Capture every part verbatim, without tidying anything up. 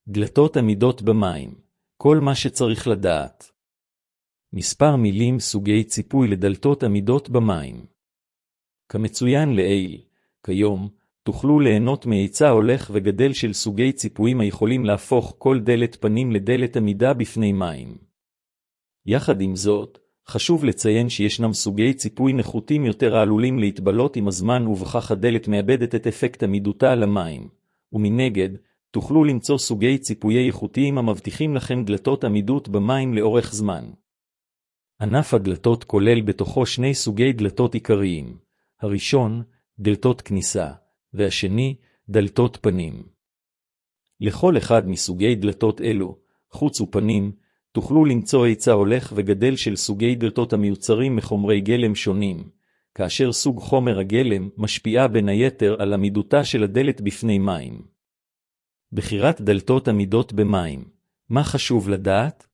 דלתות עמידות במים, כל מה שצריך לדעת. מספר מילים סוגי ציפוי לדלתות עמידות במים. כמצוין לעיל, כיום, תוכלו ליהנות מהיצע הולך וגדל של סוגי ציפויים היכולים להפוך כל דלת פנים לדלת עמידה בפני מים. יחד עם זאת, חשוב לציין שישנם סוגי ציפוי נחותים יותר העלולים להתבלות עם הזמן ובכך הדלת מאבדת את אפקט עמידותה על המים, ומנגד, תוכלו למצוא סוגי ציפויי איכותיים המבטיחים לכם דלתות עמידות במים לאורך זמן. ענף הדלתות כולל בתוכו שני סוגי דלתות עיקריים, הראשון, דלתות כניסה, והשני, דלתות פנים. לכל אחד מסוגי דלתות אלו, חוץ ופנים, תוכלו למצוא היצע הולך וגדל של סוגי דלתות המיוצרים מחומרי גלם שונים, כאשר סוג חומר הגלם משפיעה בין היתר על עמידותה של הדלת בפני מים. בחירת דלתות עמידות במים, מה חשוב לדעת?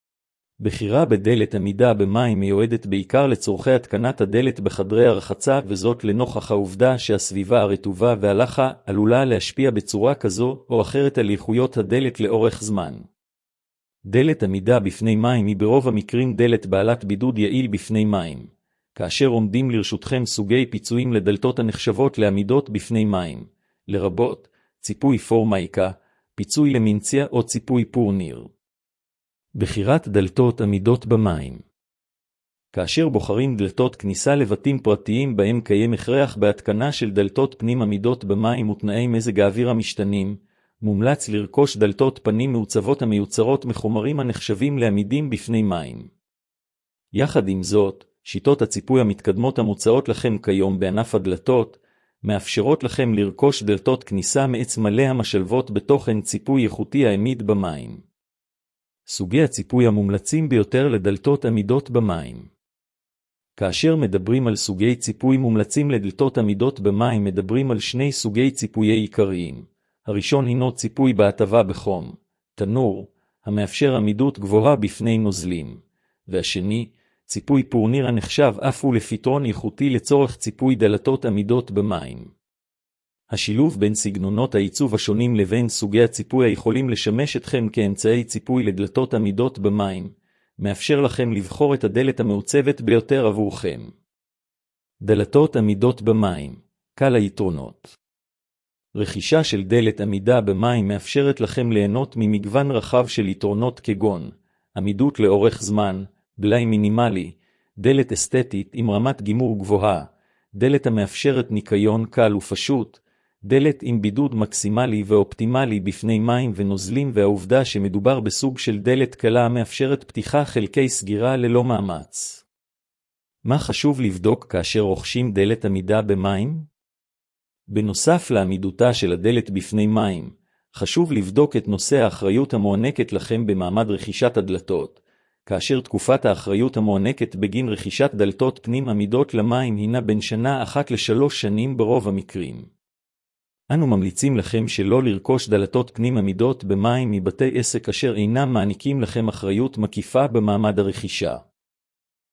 בחירה בדלת עמידה במים מיועדת בעיקר לצורכי התקנת הדלת בחדרי הרחצה, וזאת לנוכח העובדה שהסביבה הרטובה והלחה עלולה להשפיע בצורה כזו או אחרת על איכויות הדלת לאורך זמן. דלת עמידה בפני מים היא ברוב המקרים דלת בעלת בידוד יעיל בפני מים, כאשר עומדים לרשותכם סוגי פיצויים לדלתות הנחשבות לעמידות בפני מים, לרבות ציפוי פורמייקה, פיצוי למינציה או ציפוי פורניר. בחירת דלתות עמידות במים. כאשר בוחרים דלתות כניסה לבתים פרטיים בהם קיים הכרח בהתקנה של דלתות פנים עמידות במים ותנאי מזג האוויר המשתנים, מומלץ לרכוש דלתות פנים מעוצבות המיוצרות מחומרים הנחשבים לעמידים בפני מים. יחד עם זאת, שיטות הציפוי המתקדמות המוצעות לכם כיום בענף הדלתות, מאפשרות לכם לרכוש דלתות כניסה מעץ מלא המשלבות בתוכן ציפוי איכותי העמיד במים. סוגי הציפוי המומלצים ביותר לדלתות עמידות במים. כאשר מדברים על סוגי ציפוי מומלצים לדלתות עמידות במים, מדברים על שני סוגי ציפויי עיקריים. הראשון הינו ציפוי בהטבה בחום, תנור, המאפשר עמידות גבוהה בפני נוזלים, והשני, ציפוי פורניר הנחשב אף הוא לפתרון איכותי לצורך ציפוי דלתות עמידות במים. השילוב בין סגנונות העיצוב השונים לבין סוגי הציפוי היכולים לשמש אתכם כאמצעי ציפוי לדלתות עמידות במים, מאפשר לכם לבחור את הדלת המעוצבת ביותר עבורכם. דלתות עמידות במים, קל היתרונות. רכישה של דלת עמידה במים מאפשרת לכם ליהנות ממגוון רחב של יתרונות כגון עמידות לאורך זמן, בלאי מינימלי, דלת אסתטית עם רמת גימור גבוהה, דלת המאפשרת ניקיון קל ופשוט, דלת עם בידוד מקסימלי ואופטימלי בפני מים ונוזלים, והעובדה שמדובר בסוג של דלת קלה המאפשרת פתיחה חלקי סגירה ללא מאמץ. מה חשוב לבדוק כאשר רוכשים דלת עמידה במים? בנוסף לעמידותה של הדלת בפני מים, חשוב לבדוק את נושא האחריות המוענקת לכם במעמד רכישת הדלתות, כאשר תקופת האחריות המוענקת בגין רכישת דלתות פנים עמידות למים הינה בין שנה אחת לשלוש שנים ברוב המקרים. אנו ממליצים לכם שלא לרכוש דלתות פנים עמידות במים מבתי עסק אשר אינם מעניקים לכם אחריות מקיפה במעמד הרכישה.